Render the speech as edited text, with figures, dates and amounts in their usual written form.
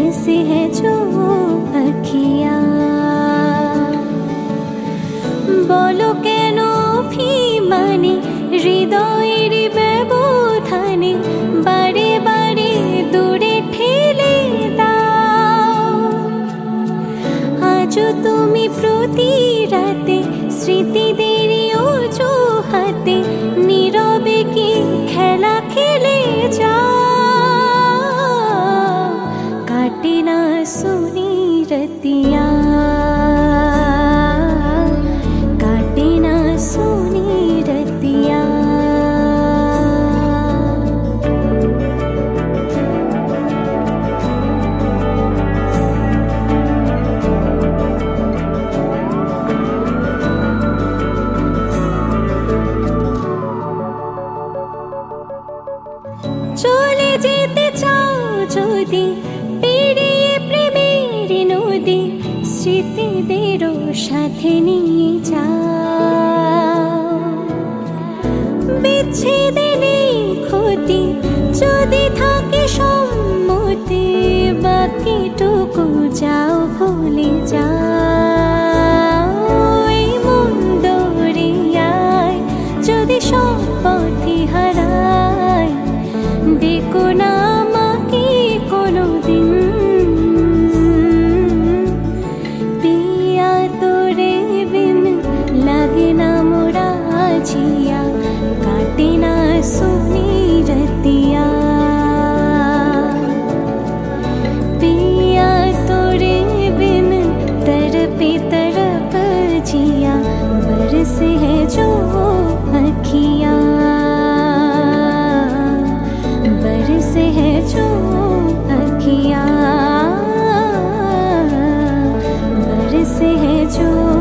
बरसे है जो अखियाँ। बोलो केन अभिमाने हृदयेर व्यबधाने बारे बारे दूरे ठेले दाओ। आजो तुमी प्रति राते स्मृतिदेर अजुहाते नीरवे की खेला खेले जाओ। काटे ना सुनी रतिया, काटे ना सुनी रतिया। चले जेते चाओ जोदी पेरिये प्रेमेर नदी, स्मृतिदेरो साथे निये जाओ। बिच्छेदे नेई क्षति जोदी थाके सम्मति, बाकिटुकु जाओ भुले जाओ। एई मन दरियाय जोदी सब पथई हाराय, देखो ना आमाके कोनोदिन। पिया तोरे बिन लागे ना मोरा जिया, काटे ना सुनी रतिया। पिया तोरे बिन तरपे तरप जिया, बरसे है जो अखियाँ, बरसे है जो अखियाँ, बरसे है जो